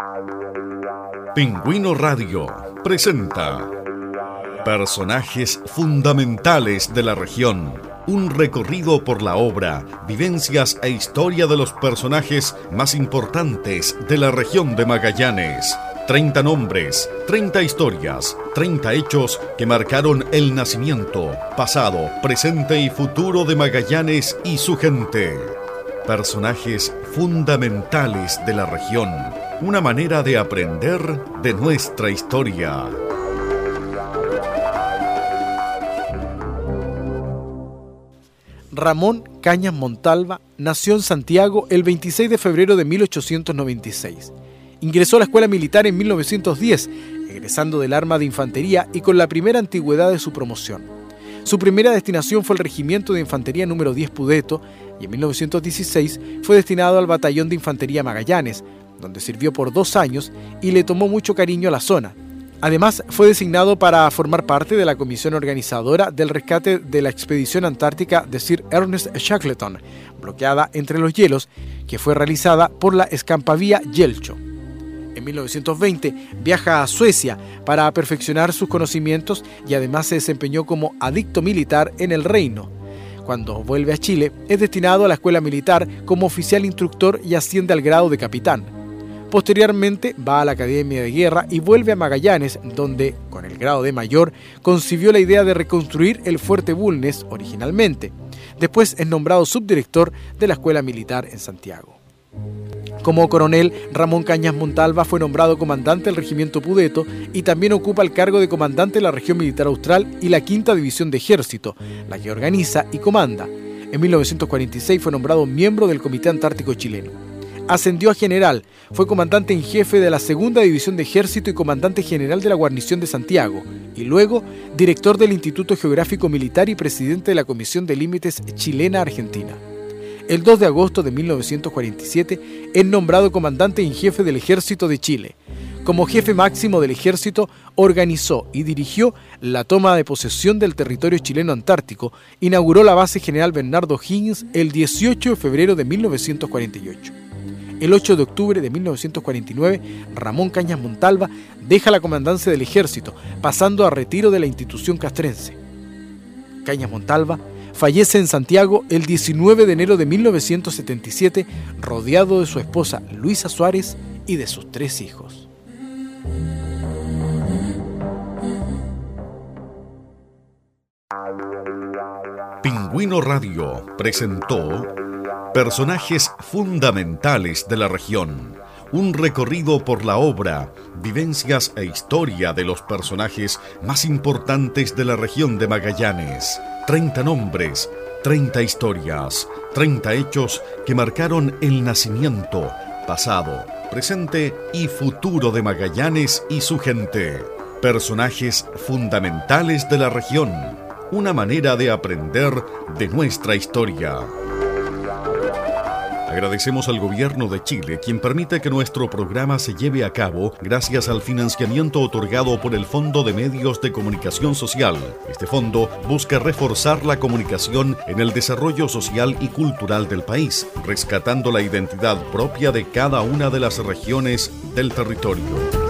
Pingüino Radio presenta Personajes fundamentales de la región. Un recorrido por la obra, vivencias e historia de los personajes más importantes de la región de Magallanes. 30 nombres, 30 historias, 30 hechos que marcaron el nacimiento, pasado, presente y futuro de Magallanes y su gente. Personajes fundamentales de la región. Una manera de aprender de nuestra historia. Ramón Cañas Montalva nació en Santiago el 26 de febrero de 1896. Ingresó a la escuela militar en 1910, egresando del arma de infantería y con la primera antigüedad de su promoción. Su primera destinación fue el Regimiento de Infantería número 10 Pudeto y en 1916 fue destinado al Batallón de Infantería Magallanes, donde sirvió por 2 años y le tomó mucho cariño a la zona. Además, fue designado para formar parte de la comisión organizadora del rescate de la expedición antártica de Sir Ernest Shackleton, bloqueada entre los hielos, que fue realizada por la escampavía Yelcho. En 1920 viaja a Suecia para perfeccionar sus conocimientos y además se desempeñó como adicto militar en el Reino. Cuando vuelve a Chile, es destinado a la escuela militar como oficial instructor y asciende al grado de capitán. Posteriormente va a la Academia de Guerra y vuelve a Magallanes, donde, con el grado de mayor, concibió la idea de reconstruir el Fuerte Bulnes originalmente. Después es nombrado subdirector de la Escuela Militar en Santiago. Como coronel, Ramón Cañas Montalva fue nombrado comandante del Regimiento Pudeto y también ocupa el cargo de comandante de la Región Militar Austral y la 5ª División de Ejército, la que organiza y comanda. En 1946 fue nombrado miembro del Comité Antártico Chileno. Ascendió a general, fue comandante en jefe de la 2ª División de Ejército y comandante general de la Guarnición de Santiago, y luego director del Instituto Geográfico Militar y presidente de la Comisión de Límites Chilena-Argentina. El 2 de agosto de 1947 es nombrado comandante en jefe del Ejército de Chile. Como jefe máximo del ejército, organizó y dirigió la toma de posesión del territorio chileno antártico, inauguró la base general Bernardo O'Higgins el 18 de febrero de 1948. El 8 de octubre de 1949, Ramón Cañas Montalva deja la comandancia del ejército, pasando a retiro de la institución castrense. Cañas Montalva fallece en Santiago el 19 de enero de 1977, rodeado de su esposa Luisa Suárez y de sus 3 hijos. Pingüino Radio presentó Personajes fundamentales de la región. Un recorrido por la obra, vivencias e historia de los personajes más importantes de la región de Magallanes. 30 nombres, 30 historias, 30 hechos que marcaron el nacimiento, pasado, presente y futuro de Magallanes y su gente. Personajes fundamentales de la región. Una manera de aprender de nuestra historia. Agradecemos al Gobierno de Chile, quien permite que nuestro programa se lleve a cabo gracias al financiamiento otorgado por el Fondo de Medios de Comunicación Social. Este fondo busca reforzar la comunicación en el desarrollo social y cultural del país, rescatando la identidad propia de cada una de las regiones del territorio.